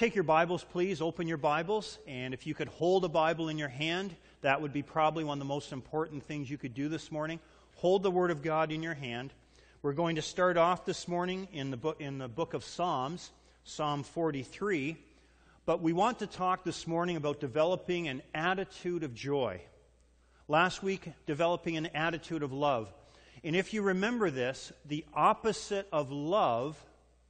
take your Bibles, please. Open your Bibles. And if you could hold a Bible in your hand, that would be probably one of the most important things you could do this morning. Hold the Word of God in your hand. We're going to start off this morning in the book of Psalms, Psalm 43. But we want to talk this morning about developing an attitude of joy. Last week, developing an attitude of love. And if you remember this, the opposite of love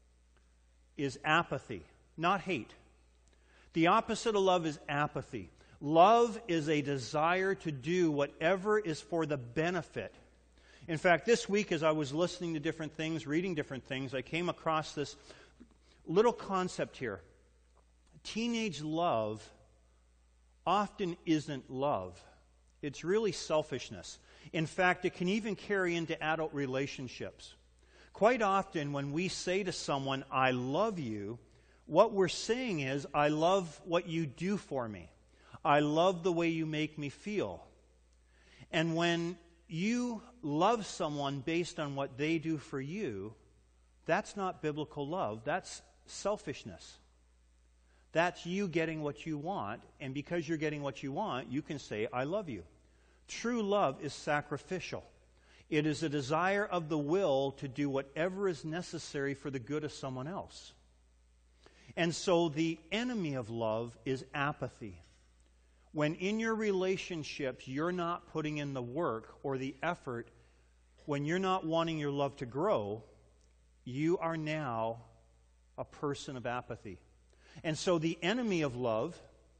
is apathy, not hate. The opposite of love is apathy. Love is a desire to do whatever is for the benefit. In fact, this week as I was listening to different things, reading different things, I came across this little concept here. Teenage love often isn't love. It's really selfishness. In fact, it can even carry into adult relationships. Quite often when we say to someone, I love you, what we're saying is, I love what you do for me. I love the way you make me feel. And when you love someone based on what they do for you, that's not biblical love. That's selfishness. That's you getting what you want, and because you're getting what you want, you can say, I love you. True love is sacrificial. It is a desire of the will to do whatever is necessary for the good of someone else. And so the enemy of love is apathy. When in your relationships you're not putting in the work or the effort, when you're not wanting your love to grow, you are now a person of apathy. And so the enemy of love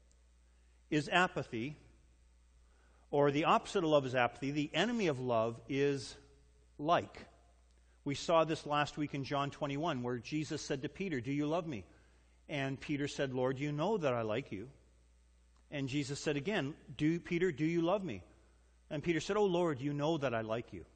is apathy, or the opposite of love is apathy. The enemy of love is like. We saw this last week in John 21, where Jesus said to Peter, do you love me? And Peter said, Lord, you know that I like you. And Jesus said again, Peter, do you love me? And Peter said, oh Lord, you know that I like you.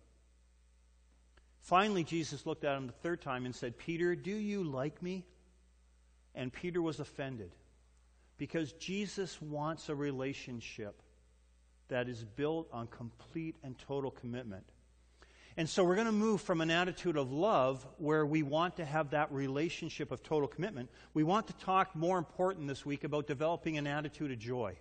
Finally, Jesus looked at him the third time and said, Peter, do you like me? And Peter was offended because Jesus wants a relationship that is built on complete and total commitment. And so we're going to move from an attitude of love where we want to have that relationship of total commitment. We want to talk more important this week about developing an attitude of joy.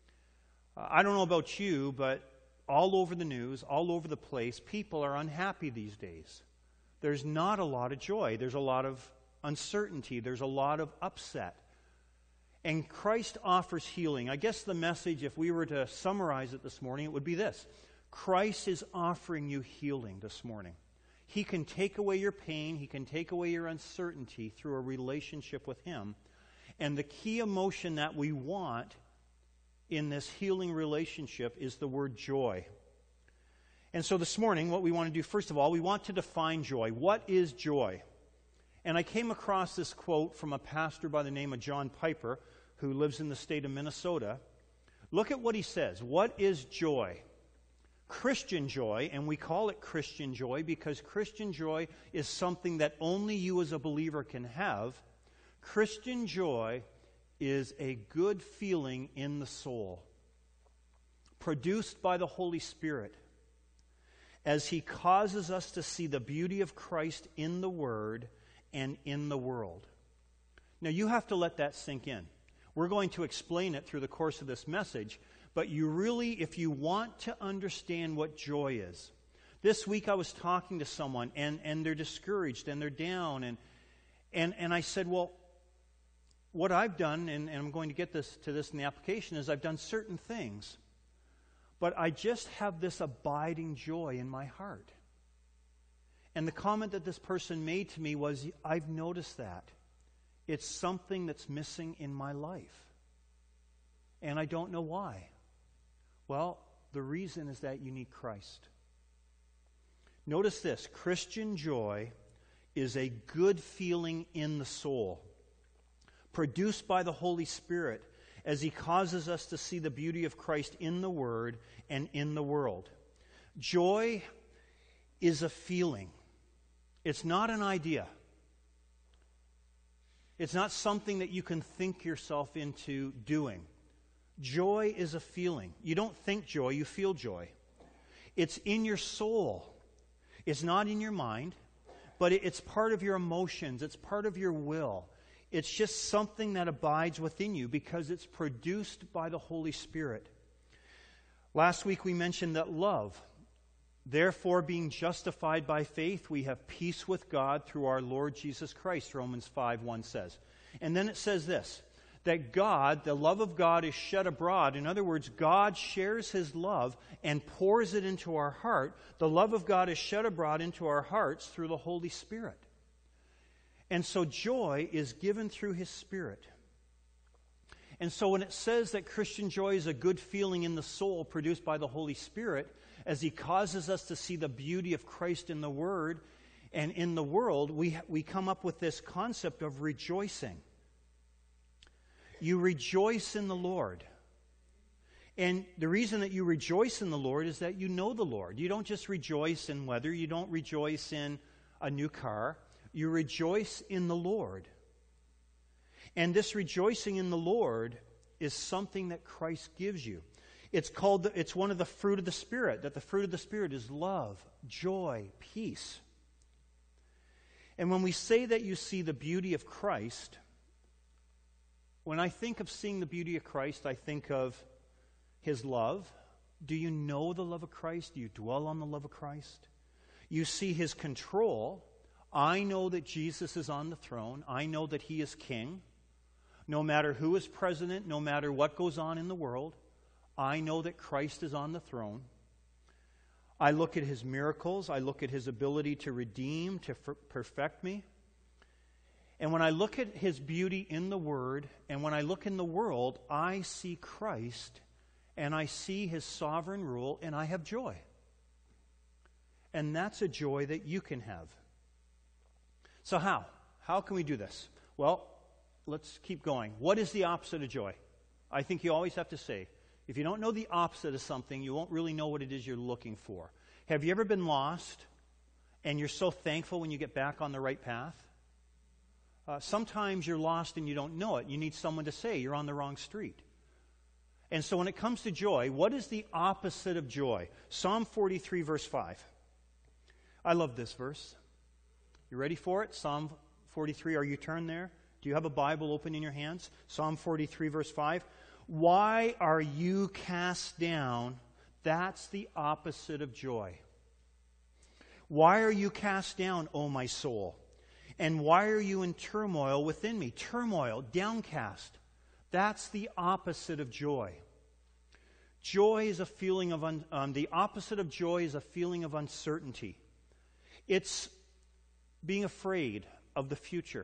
I don't know about you, but all over the news, all over the place, people are unhappy these days. There's not a lot of joy. There's a lot of uncertainty. There's a lot of upset. And Christ offers healing. I guess the message, if we were to summarize it this morning, it would be this. Christ is offering you healing this morning. He can take away your pain. He can take away your uncertainty through a relationship with Him. And the key emotion that we want in this healing relationship is the word joy. And so this morning, what we want to do, first of all, we want to define joy. What is joy? And I came across this quote from a pastor by the name of John Piper, who lives in the state of Minnesota. Look at what he says. What is joy? Christian joy, and we call it Christian joy because Christian joy is something that only you as a believer can have. Christian joy is a good feeling in the soul, produced by the Holy Spirit, as He causes us to see the beauty of Christ in the Word and in the world. Now you have to let that sink in. We're going to explain it through the course of this message, but you really, if you want to understand what joy is. This week I was talking to someone and they're discouraged and they're down and I said, well, what I've done, and I'm going to get to this in the application, is I've done certain things, but I just have this abiding joy in my heart. And the comment that this person made to me was, I've noticed that. It's something that's missing in my life. And I don't know why. Well, the reason is that you need Christ. Notice this, Christian joy is a good feeling in the soul, produced by the Holy Spirit as He causes us to see the beauty of Christ in the Word and in the world. Joy is a feeling. It's not an idea. It's not something that you can think yourself into doing. Joy is a feeling. You don't think joy, you feel joy. It's in your soul. It's not in your mind, but it's part of your emotions. It's part of your will. It's just something that abides within you because it's produced by the Holy Spirit. Last week we mentioned that love, therefore being justified by faith, we have peace with God through our Lord Jesus Christ, Romans 5:1 says. And then it says this, that God, the love of God is shed abroad. In other words, God shares His love and pours it into our heart. The love of God is shed abroad into our hearts through the Holy Spirit. And so joy is given through His Spirit. And so when it says that Christian joy is a good feeling in the soul produced by the Holy Spirit, as He causes us to see the beauty of Christ in the Word and in the world, we come up with this concept of rejoicing. You rejoice in the Lord. And the reason that you rejoice in the Lord is that you know the Lord. You don't just rejoice in weather. You don't rejoice in a new car. You rejoice in the Lord. And this rejoicing in the Lord is something that Christ gives you. It's one of the fruit of the Spirit, that the fruit of the Spirit is love, joy, peace. And when we say that you see the beauty of Christ, when I think of seeing the beauty of Christ, I think of His love. Do you know the love of Christ? Do you dwell on the love of Christ? You see His control. I know that Jesus is on the throne. I know that He is King. No matter who is president, no matter what goes on in the world, I know that Christ is on the throne. I look at His miracles. I look at His ability to redeem, to perfect me. And when I look at His beauty in the Word, and when I look in the world, I see Christ, and I see His sovereign rule, and I have joy. And that's a joy that you can have. So how? How can we do this? Well, let's keep going. What is the opposite of joy? I think you always have to say, if you don't know the opposite of something, you won't really know what it is you're looking for. Have you ever been lost, and you're so thankful when you get back on the right path? Sometimes you're lost and you don't know it. You need someone to say you're on the wrong street. And so when it comes to joy, what is the opposite of joy? Psalm 43, verse 5. I love this verse. You ready for it? Psalm 43, are you turned there? Do you have a Bible open in your hands? Psalm 43, verse 5. Why are you cast down? That's the opposite of joy. Why are you cast down, O my soul? And why are you in turmoil within me? Turmoil, downcast. That's the opposite of joy. Joy is a feeling of, the opposite of joy is a feeling of uncertainty. It's being afraid of the future.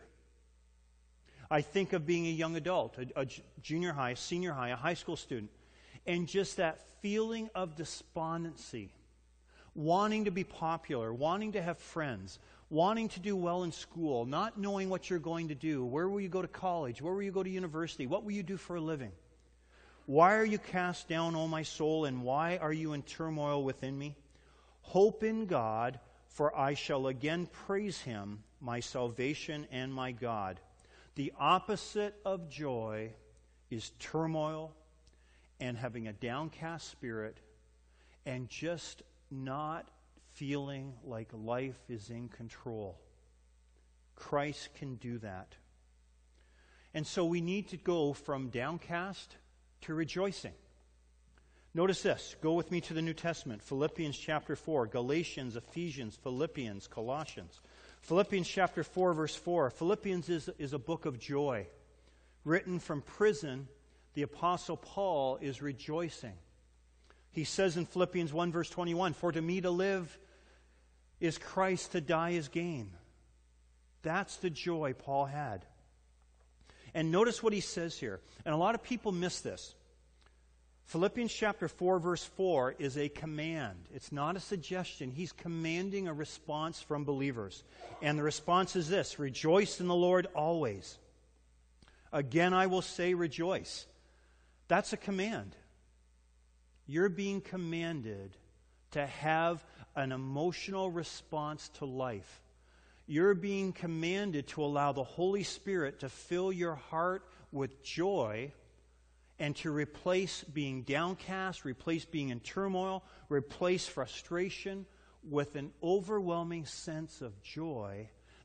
I think of being a young adult, a junior high, a senior high, a high school student, and just that feeling of despondency, wanting to be popular, wanting to have friends, wanting to do well in school, not knowing what you're going to do. Where will you go to college? Where will you go to university? What will you do for a living? Why are you cast down, O my soul, and why are you in turmoil within me? Hope in God, for I shall again praise Him, my salvation and my God. The opposite of joy is turmoil and having a downcast spirit and just not feeling like life is in control. Christ can do that. And so we need to go from downcast to rejoicing. Notice this. Go with me to the New Testament. Philippians chapter 4, Galatians, Ephesians, Philippians, Colossians. Philippians chapter 4, verse 4. Philippians is a book of joy. Written from prison, the Apostle Paul is rejoicing. He says in Philippians 1, verse 21, for to me to live is Christ, to die is gain. That's the joy Paul had. And notice what he says here. And a lot of people miss this. Philippians chapter 4, verse 4 is a command. It's not a suggestion. He's commanding a response from believers. And the response is this: rejoice in the Lord always. Again, I will say rejoice. That's a command. You're being commanded to have an emotional response to life. You're being commanded to allow the Holy Spirit to fill your heart with joy and to replace being downcast, replace being in turmoil, replace frustration with an overwhelming sense of joy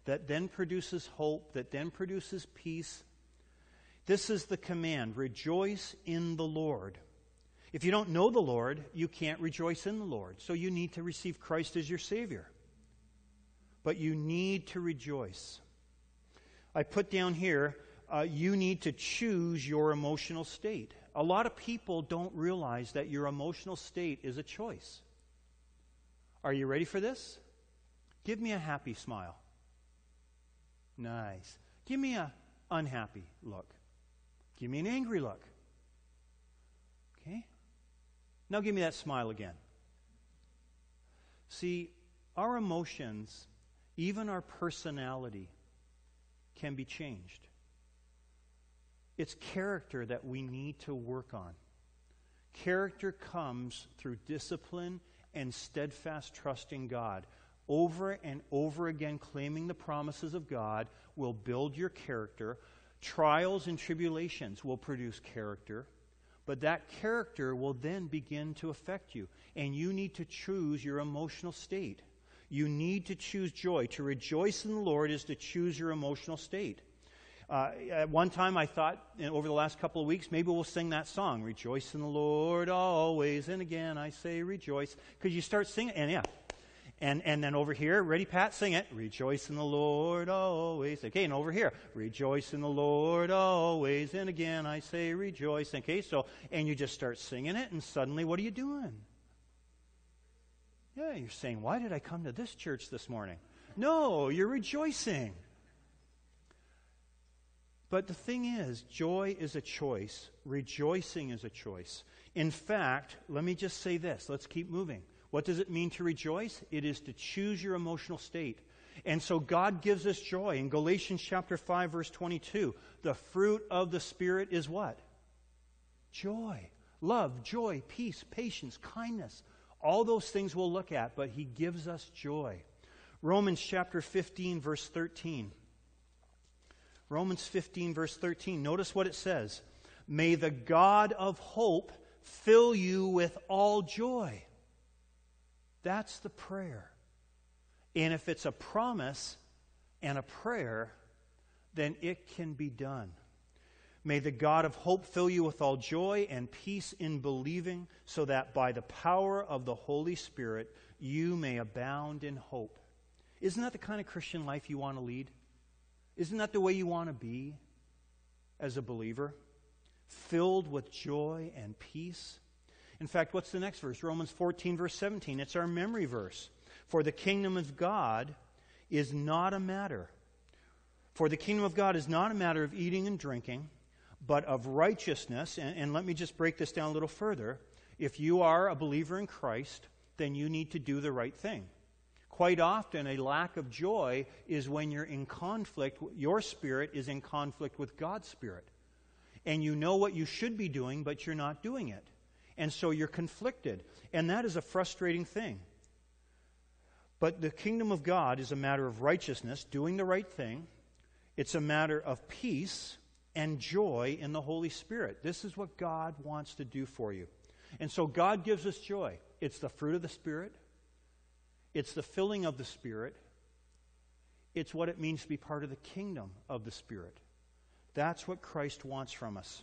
that then produces hope, that then produces peace. This is the command: rejoice in the Lord. If you don't know the Lord, you can't rejoice in the Lord. So you need to receive Christ as your Savior. But you need to rejoice. I put down here, you need to choose your emotional state. A lot of people don't realize that your emotional state is a choice. Are you ready for this? Give me a happy smile. Nice. Give me an unhappy look. Give me an angry look. Okay? Now give me that smile again. See, our emotions, even our personality, can be changed. It's character that we need to work on. Character comes through discipline and steadfast trust in God. Over and over again, claiming the promises of God will build your character. Trials and tribulations will produce character. But that character will then begin to affect you. And you need to choose your emotional state. You need to choose joy. To rejoice in the Lord is to choose your emotional state. At one time I thought, over the last couple of weeks, maybe we'll sing that song, Rejoice in the Lord always, and again I say rejoice. Because you start singing, and then over here, ready Pat, sing it. Rejoice in the Lord always. Okay, and over here, rejoice in the Lord always, and again I say rejoice. Okay, so, and you just start singing it, and suddenly what are you doing? Yeah, you're saying, why did I come to this church this morning? No, you're rejoicing. But the thing is, joy is a choice. Rejoicing is a choice. In fact, let me just say this. Let's keep moving. What does it mean to rejoice? It is to choose your emotional state. And so God gives us joy. In Galatians chapter 5, verse 22, the fruit of the Spirit is what? Joy. Love, joy, peace, patience, kindness. All those things we'll look at, but He gives us joy. Romans chapter 15, verse 13. Romans 15, verse 13. Notice what it says. May the God of hope fill you with all joy. That's the prayer. And if it's a promise and a prayer, then it can be done. May the God of hope fill you with all joy and peace in believing, so that by the power of the Holy Spirit you may abound in hope. Isn't that the kind of Christian life you want to lead? Isn't that the way you want to be as a believer? Filled with joy and peace. In fact, what's the next verse? Romans 14, verse 17. It's our memory verse. For the kingdom of God is not a matter. For the kingdom of God is not a matter of eating and drinking, but of righteousness. And let me just break this down a little further. If you are a believer in Christ, then you need to do the right thing. Quite often, a lack of joy is when you're in conflict. Your spirit is in conflict with God's spirit. And you know what you should be doing, but you're not doing it. And so you're conflicted. And that is a frustrating thing. But the kingdom of God is a matter of righteousness, doing the right thing. It's a matter of peace and joy in the Holy Spirit. This is what God wants to do for you. And so God gives us joy. It's the fruit of the Spirit. It's the filling of the Spirit. It's what it means to be part of the kingdom of the Spirit. That's what Christ wants from us.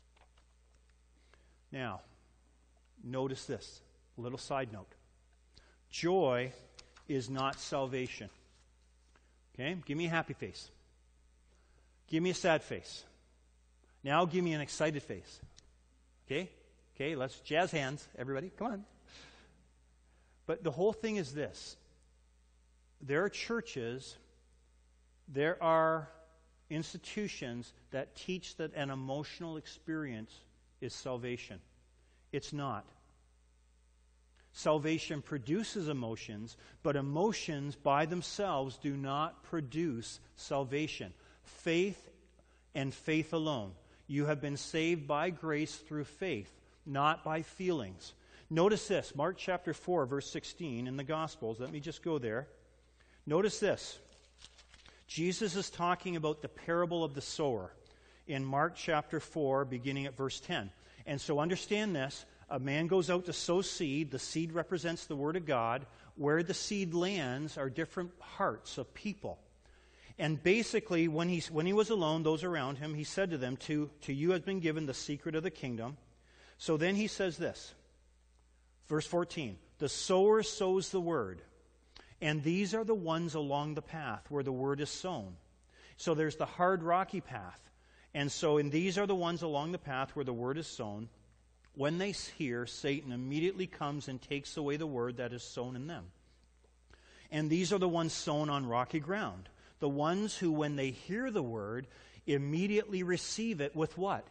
Now, notice this, a little side note. Joy is not salvation. Okay? Give me a happy face. Give me a sad face. Now give me an excited face. Okay? Okay, let's jazz hands, everybody. Come on. But the whole thing is this. There are churches, there are institutions that teach that an emotional experience is salvation. It's not. Salvation produces emotions, but emotions by themselves do not produce salvation. Faith and faith alone. You have been saved by grace through faith, not by feelings. Notice this, Mark chapter 4, verse 16 in the Gospels. Let me just go there. Notice this. Jesus is talking about the parable of the sower in Mark chapter 4, beginning at verse 10. And so understand this. A man goes out to sow seed. The seed represents the Word of God. Where the seed lands are different hearts of people. And basically, when he was alone, those around him, he said to them, to you has been given the secret of the kingdom. So then he says this, verse 14, the sower sows the word, and these are the ones along the path where the word is sown. So there's the hard, rocky path. And these are the ones along the path where the word is sown. When they hear, Satan immediately comes and takes away the word that is sown in them. And these are the ones sown on rocky ground. The ones who, when they hear the word, immediately receive it with what?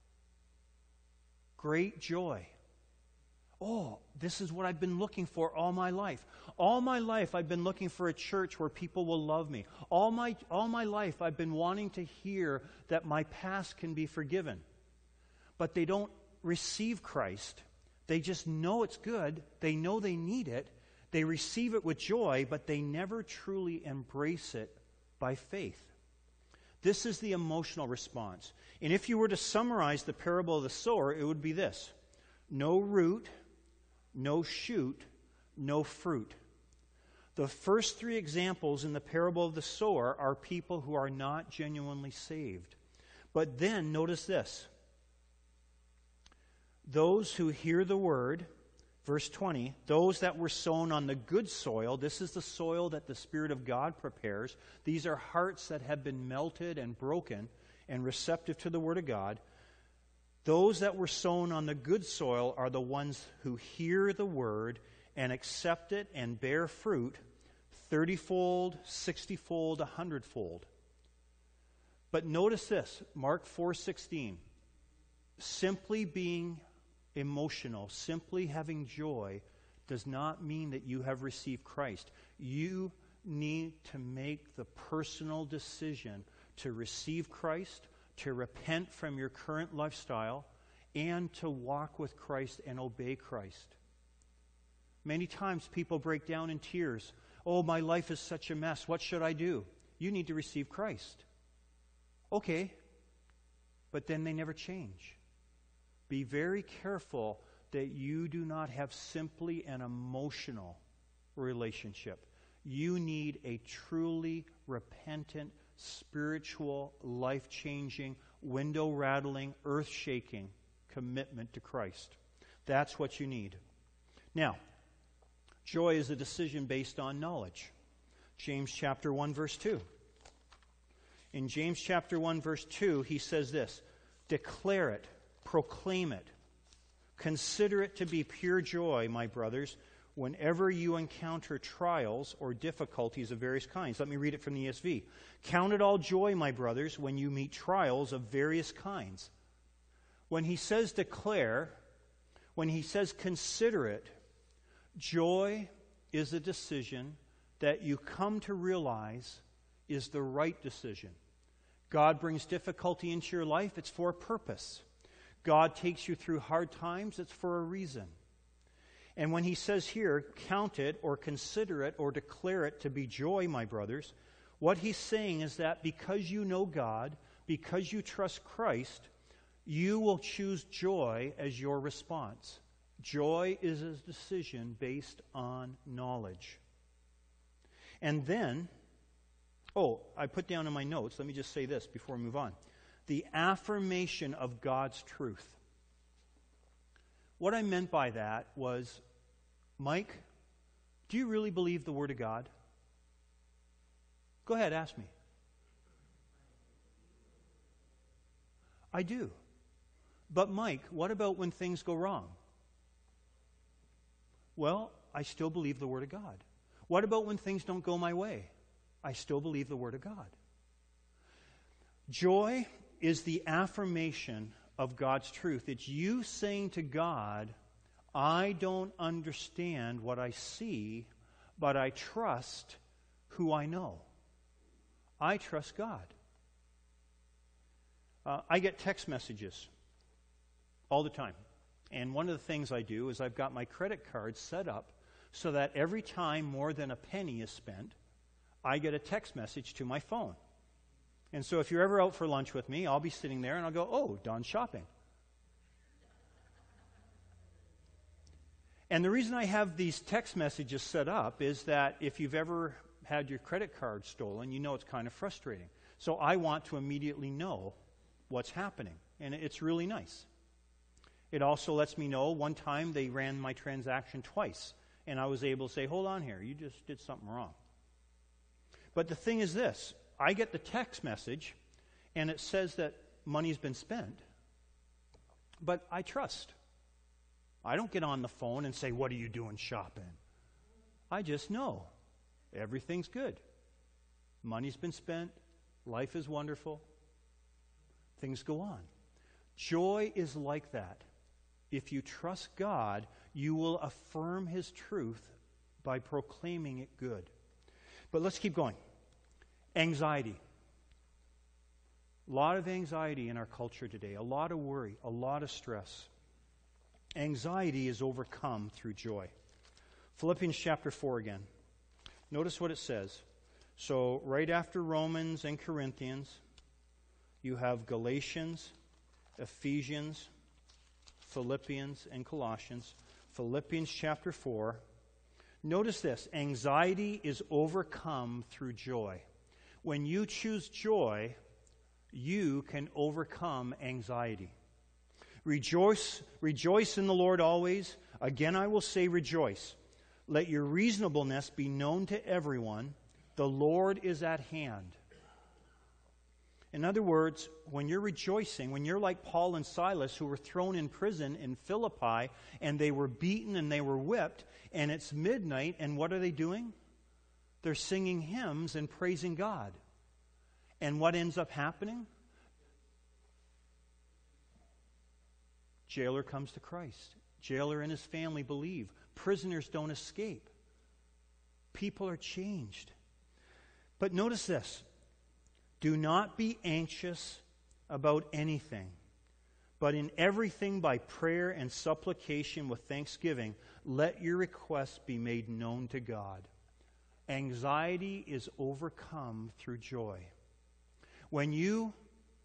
Great joy. Oh, this is what I've been looking for all my life. All my life I've been looking for a church where people will love me. All my life I've been wanting to hear that my past can be forgiven. But they don't receive Christ. They just know it's good. They know they need it. They receive it with joy, but they never truly embrace it by faith. This is the emotional response. And if you were to summarize the parable of the sower, it would be this: no root, no shoot, no fruit. The first three examples in the parable of the sower are people who are not genuinely saved. But then, notice this. Those who hear the word, verse 20, those that were sown on the good soil, this is the soil that the Spirit of God prepares. These are hearts that have been melted and broken and receptive to the word of God. Those that were sown on the good soil are the ones who hear the word and accept it and bear fruit 30-fold, 60-fold, 100-fold. But notice this, Mark 4:16. Simply being emotional, simply having joy, does not mean that you have received Christ. You need to make the personal decision to receive Christ, to repent from your current lifestyle, and to walk with Christ and obey Christ. Many times people break down in tears. Oh, my life is such a mess. What should I do? You need to receive Christ. Okay, but then they never change. Be very careful that you do not have simply an emotional relationship. You need a truly repentant, spiritual, life-changing, window-rattling, earth-shaking commitment to Christ. That's what you need. Now, joy is a decision based on knowledge. James chapter 1, verse 2. In James chapter 1, verse 2, he says this, declare it, proclaim it, consider it to be pure joy, my brothers, whenever you encounter trials or difficulties of various kinds. Let me read it from the ESV. Count it all joy, my brothers, when you meet trials of various kinds. When he says declare, when he says consider it, joy is a decision that you come to realize is the right decision. God brings difficulty into your life, it's for a purpose. God takes you through hard times, it's for a reason. And when he says here, count it or consider it or declare it to be joy, my brothers, what he's saying is that because you know God, because you trust Christ, you will choose joy as your response. Joy is a decision based on knowledge. And then, I put down in my notes, let me just say this before we move on. The affirmation of God's truth. What I meant by that was, Mike, do you really believe the Word of God? Go ahead, ask me. I do. But Mike, what about when things go wrong? Well, I still believe the Word of God. What about when things don't go my way? I still believe the Word of God. Joy is the affirmation of God's truth. It's you saying to God, I don't understand what I see, but I trust who I know. I trust God. I get text messages all the time. And one of the things I do is I've got my credit card set up so that every time more than a penny is spent, I get a text message to my phone. And so if you're ever out for lunch with me, I'll be sitting there and I'll go, oh, Don's shopping. And the reason I have these text messages set up is that if you've ever had your credit card stolen, you know it's kind of frustrating. So I want to immediately know what's happening, and it's really nice. It also lets me know one time they ran my transaction twice, and I was able to say, hold on here, you just did something wrong. But the thing is this, I get the text message, and it says that money's been spent, but I trust. I don't get on the phone and say, what are you doing shopping? I just know everything's good. Money's been spent, life is wonderful, things go on. Joy is like that. If you trust God, you will affirm His truth by proclaiming it good. But let's keep going. Anxiety. A lot of anxiety in our culture today, a lot of worry, a lot of stress. Anxiety is overcome through joy. Philippians chapter 4 again. Notice what it says. So right after Romans and Corinthians, you have Galatians, Ephesians, Philippians, and Colossians. Philippians chapter 4. Notice this. Anxiety is overcome through joy. When you choose joy, you can overcome anxiety. Rejoice in the Lord always. Again, I will say rejoice. Let your reasonableness be known to everyone. The Lord is at hand. In other words, when you're rejoicing, when you're like Paul and Silas who were thrown in prison in Philippi and they were beaten and they were whipped and it's midnight and what are they doing? They're singing hymns and praising God. And what ends up happening? Jailer comes to Christ. Jailer and his family believe. Prisoners don't escape. People are changed. But notice this. Do not be anxious about anything, but in everything by prayer and supplication with thanksgiving, let your requests be made known to God. Anxiety is overcome through joy. When you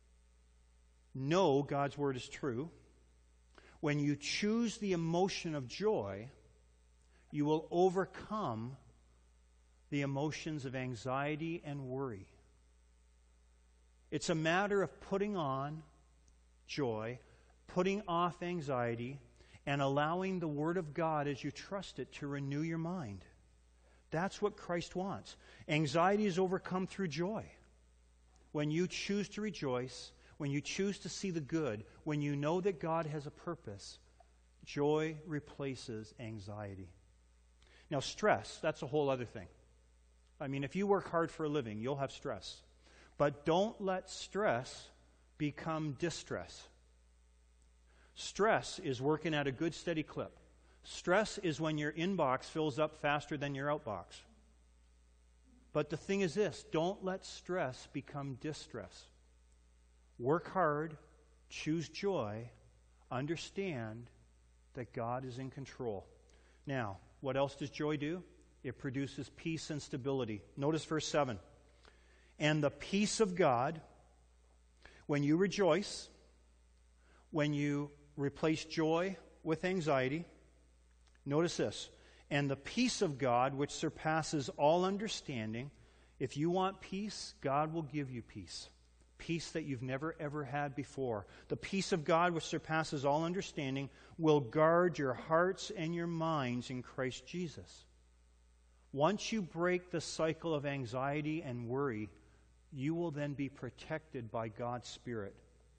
know God's word is true, when you choose the emotion of joy, you will overcome the emotions of anxiety and worry. It's a matter of putting on joy, putting off anxiety, and allowing the Word of God as you trust it to renew your mind. That's what Christ wants. Anxiety is overcome through joy. When you choose to rejoice, when you choose to see the good, when you know that God has a purpose, joy replaces anxiety. Now, stress, that's a whole other thing. I mean, if you work hard for a living, you'll have stress. But don't let stress become distress. Stress is working at a good steady clip. Stress is when your inbox fills up faster than your outbox. But the thing is this, don't let stress become distress. Work hard, choose joy, understand that God is in control. Now, what else does joy do? It produces peace and stability. Notice verse 7. And the peace of God, when you rejoice, when you replace joy with anxiety, notice this, and the peace of God, which surpasses all understanding, if you want peace, God will give you peace. Peace that you've never ever had before. The peace of God, which surpasses all understanding, will guard your hearts and your minds in Christ Jesus. Once you break the cycle of anxiety and worry, you will then be protected by God's Spirit.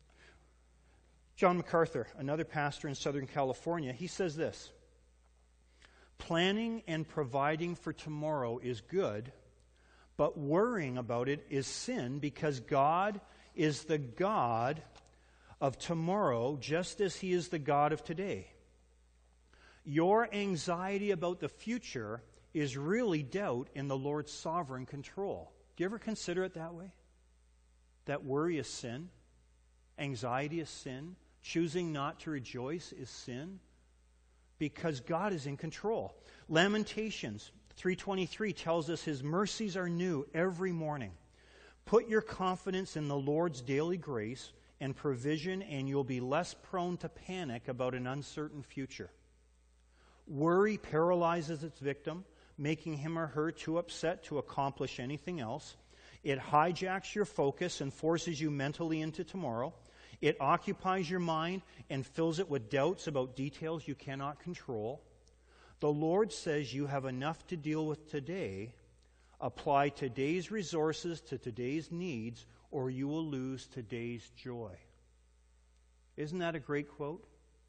John MacArthur, another pastor in Southern California, he says this, planning and providing for tomorrow is good, but worrying about it is sin because God is the God of tomorrow just as He is the God of today. Your anxiety about the future is really doubt in the Lord's sovereign control. Do you ever consider it that way? That worry is sin. Anxiety is sin. Choosing not to rejoice is sin. Because God is in control. Lamentations 3:23 tells us His mercies are new every morning. Put your confidence in the Lord's daily grace and provision, and you'll be less prone to panic about an uncertain future. Worry paralyzes its victim, making him or her too upset to accomplish anything else. It hijacks your focus and forces you mentally into tomorrow. It occupies your mind and fills it with doubts about details you cannot control. The Lord says you have enough to deal with today. Apply today's resources to today's needs, or you will lose today's joy. Isn't that a great quote?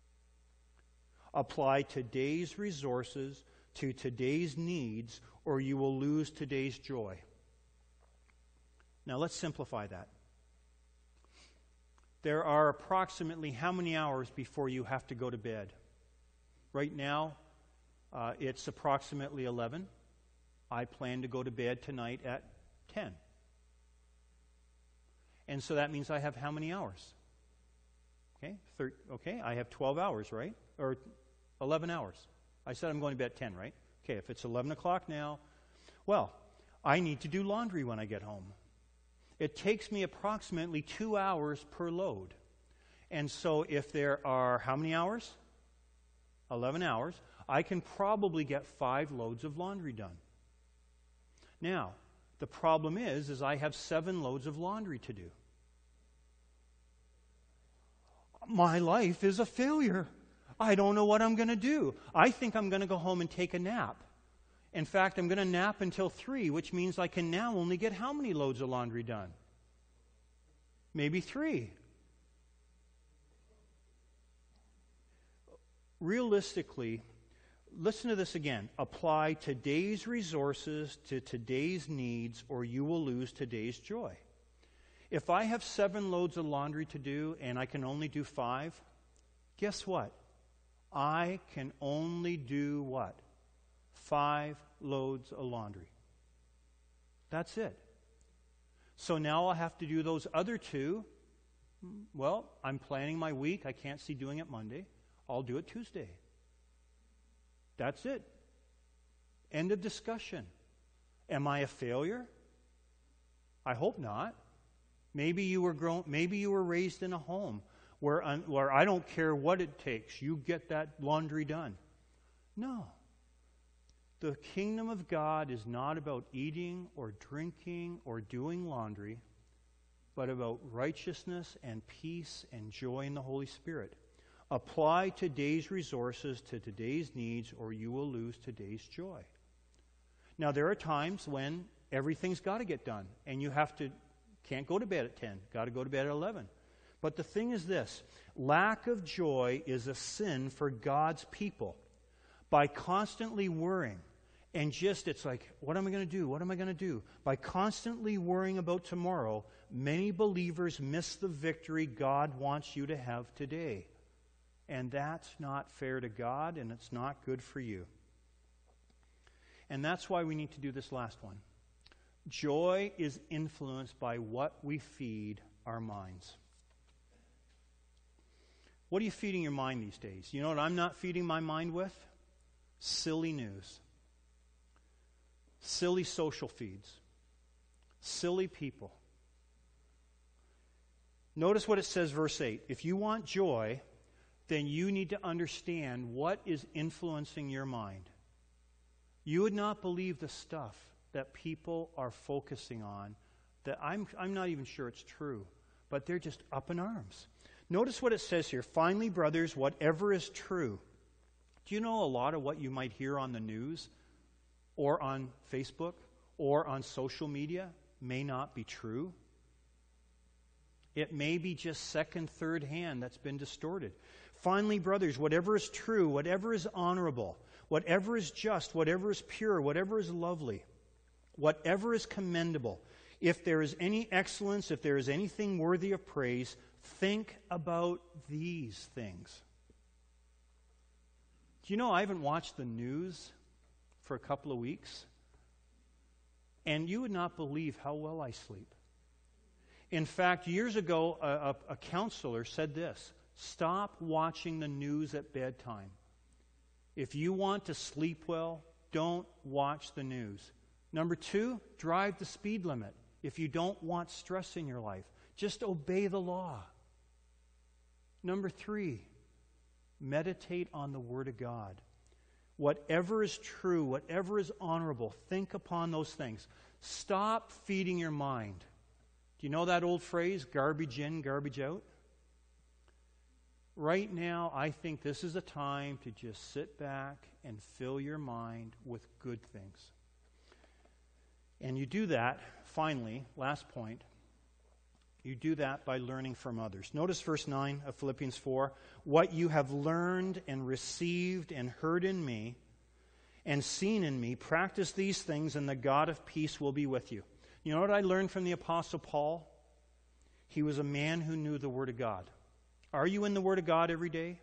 Apply today's resources to today's needs, or you will lose today's joy. Now let's simplify that. There are approximately how many hours before you have to go to bed? Right now, it's approximately 11. I plan to go to bed tonight at 10. And so that means I have how many hours? Okay, I have 12 hours, right? Or 11 hours. I said I'm going to bed at 10, right? Okay, if it's 11 o'clock now, well, I need to do laundry when I get home. It takes me approximately 2 hours per load. And so if there are how many hours? 11 hours. I can probably get 5 loads of laundry done. Now, the problem is I have 7 loads of laundry to do. My life is a failure. I don't know what I'm going to do. I think I'm going to go home and take a nap. In fact, I'm going to nap until 3, which means I can now only get how many loads of laundry done? Maybe 3. Realistically, listen to this again. Apply today's resources to today's needs, or you will lose today's joy. If I have 7 loads of laundry to do and I can only do 5, guess what? I can only do what? 5 loads of laundry. That's it. So now I'll have to do those other 2. Well, I'm planning my week. I can't see doing it Monday. I'll do it Tuesday. That's it. End of discussion. Am I a failure? I hope not. Maybe you were raised in a home where I don't care what it takes. You get that laundry done. No. The kingdom of God is not about eating or drinking or doing laundry, but about righteousness and peace and joy in the Holy Spirit. Apply today's resources to today's needs, or you will lose today's joy. Now, there are times when everything's got to get done, and you can't go to bed at 10. Got to go to bed at 11. But the thing is this: lack of joy is a sin for God's people. By constantly worrying, and it's like, what am I going to do? What am I going to do? By constantly worrying about tomorrow, many believers miss the victory God wants you to have today. And that's not fair to God, and it's not good for you. And that's why we need to do this last one. Joy is influenced by what we feed our minds. What are you feeding your mind these days? You know what I'm not feeding my mind with? Silly news. Silly social feeds. Silly people. Notice what it says, verse 8. If you want joy, then you need to understand what is influencing your mind. You would not believe the stuff that people are focusing on that I'm not even sure it's true, but they're just up in arms. Notice what it says here. Finally, brothers, whatever is true. Do you know a lot of what you might hear on the news or on Facebook or on social media may not be true? It may be just second, third hand that's been distorted. Finally, brothers, whatever is true, whatever is honorable, whatever is just, whatever is pure, whatever is lovely, whatever is commendable, if there is any excellence, if there is anything worthy of praise, think about these things. Do you know I haven't watched the news for a couple of weeks? And you would not believe how well I sleep. In fact, years ago, a counselor said this: stop watching the news at bedtime. If you want to sleep well, don't watch the news. Number 2, drive the speed limit. If you don't want stress in your life, just obey the law. Number 3, meditate on the Word of God. whatever is true, whatever is honorable, think upon those things. Stop feeding your mind. Do you know that old phrase, garbage in, garbage out? Right now, I think this is a time to just sit back and fill your mind with good things. And you do that, finally, last point, you do that by learning from others. Notice verse 9 of Philippians 4. What you have learned and received and heard in me and seen in me, practice these things, and the God of peace will be with you. You know what I learned from the Apostle Paul? He was a man who knew the Word of God. Are you in the Word of God every day?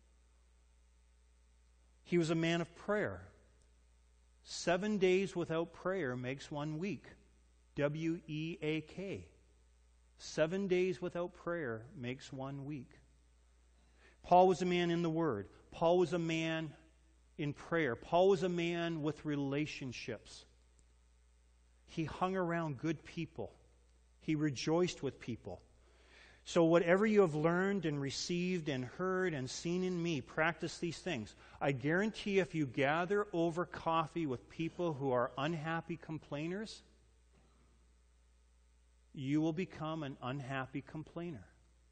He was a man of prayer. 7 days without prayer makes 1 week. W-E-A-K. 7 days without prayer makes 1 week. Paul was a man in the Word. Paul was a man in prayer. Paul was a man with relationships. He hung around good people. He rejoiced with people. So whatever you have learned and received and heard and seen in me, practice these things. I guarantee if you gather over coffee with people who are unhappy complainers, you will become an unhappy complainer.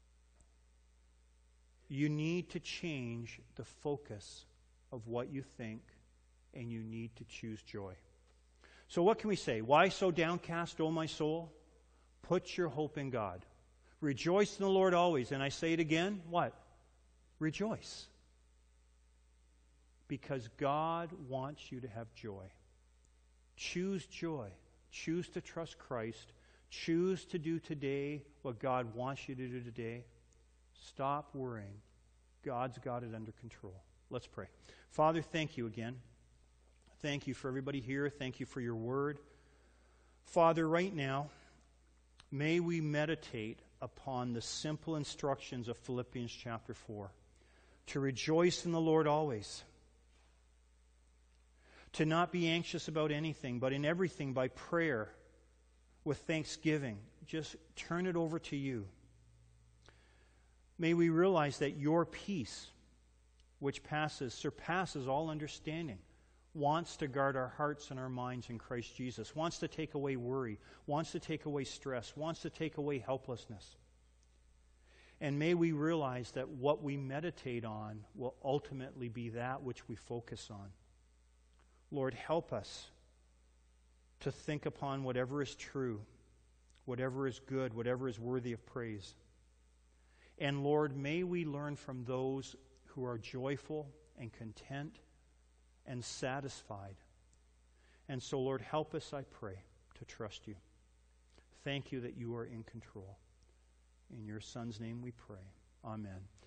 You need to change the focus of what you think, and you need to choose joy. So what can we say? Why so downcast, O my soul? Put your hope in God. Rejoice in the Lord always. And I say it again, what? Rejoice. Because God wants you to have joy. Choose joy. Choose to trust Christ. Choose to do today what God wants you to do today. Stop worrying. God's got it under control. Let's pray. Father, thank you again. Thank you for everybody here. Thank you for your word. Father, right now, may we meditate upon the simple instructions of Philippians chapter 4. To rejoice in the Lord always. To not be anxious about anything, but in everything by prayer, with thanksgiving. Just turn it over to you. May we realize that your peace, which surpasses all understanding, wants to guard our hearts and our minds in Christ Jesus, wants to take away worry, wants to take away stress, wants to take away helplessness. And may we realize that what we meditate on will ultimately be that which we focus on. Lord, help us to think upon whatever is true, whatever is good, whatever is worthy of praise. And Lord, may we learn from those who are joyful and content and satisfied. And so, Lord, help us, I pray, to trust you. Thank you that you are in control. In your Son's name we pray. Amen.